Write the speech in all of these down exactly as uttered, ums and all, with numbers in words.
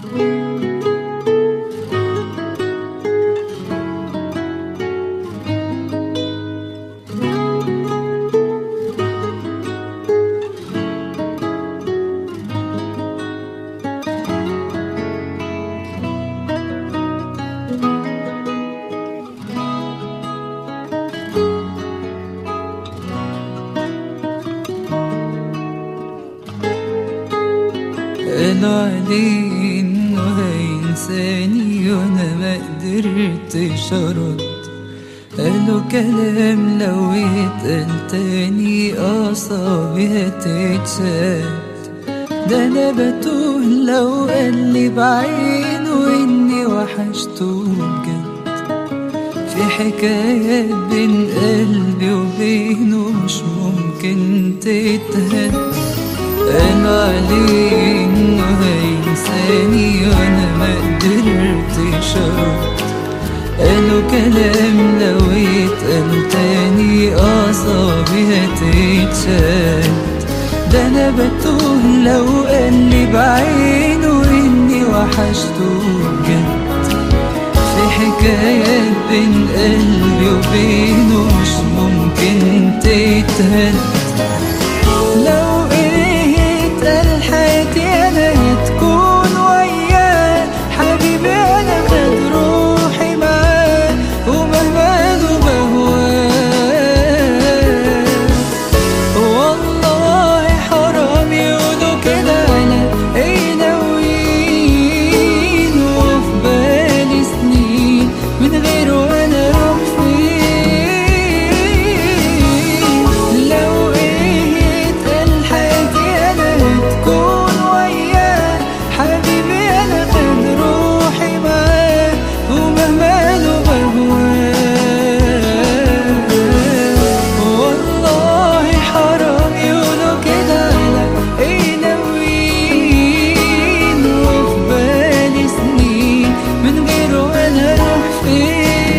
قالوا عليه انه هينساني وانا ما قدرتش ارد، قالوا كلام لو يتقال تاني اعصابي هتتشد. ده انا بتوه لو قالي بعينه اني وحشته بجد، في حكايات بين قلبي وبينه مش ممكن تتهد. قالوا عليه انه هينساني وانا ما قدرتش ارد، قالوا كلام لو يتقال تاني اعصابي هتتشد. ده انا بتوه لو قالي بعينه اني وحشته بجد، في حكايات بين قلبي وبينه مش ممكن تتهد. لو حياتي أنا تكون وياه حبيبي، أنا خد روحي معاه ومهما له بهواه. والله حرام يقولوا كده على إيه ناويين، وفي بالي سنين من غيره أنا أروح فين. لو إيه يتقال حياتي أنا تكون وياه حبيبي، أنا خد روحي معاه ومهما له بهواه. والله حرام يقولوا كده على إيه ناويين، وفي بالي سنين من غيره أنا أروح فين.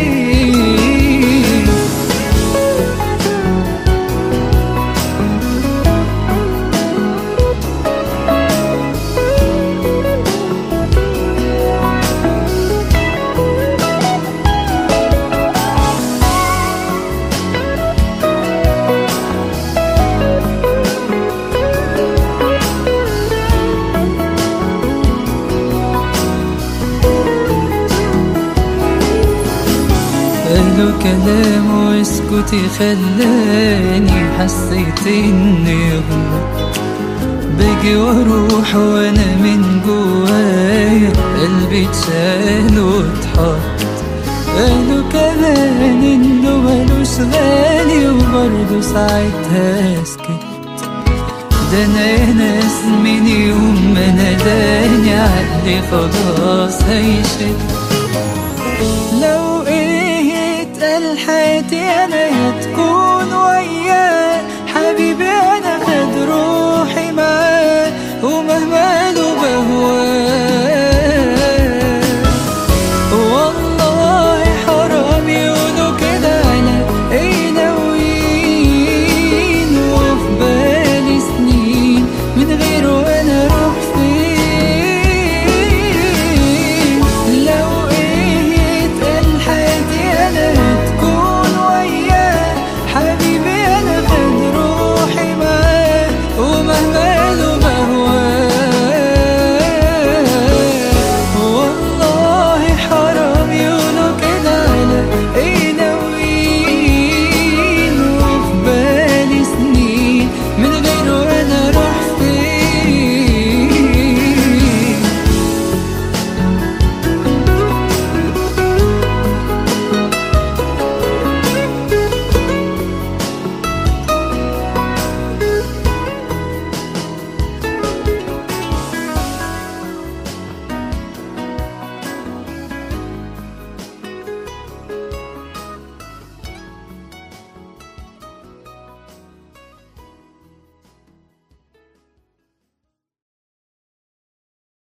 قالوا كلام واسكتي خلاني حسيت اني غلط، باجي واروح وانا من جوايا قلبي اتشال واتحط. قالوا كمان انه ملوش غالي وبرضه ساعتها سكت. ده انا يا ناس من يوم ما ناداني عقلي خلاص هيشد.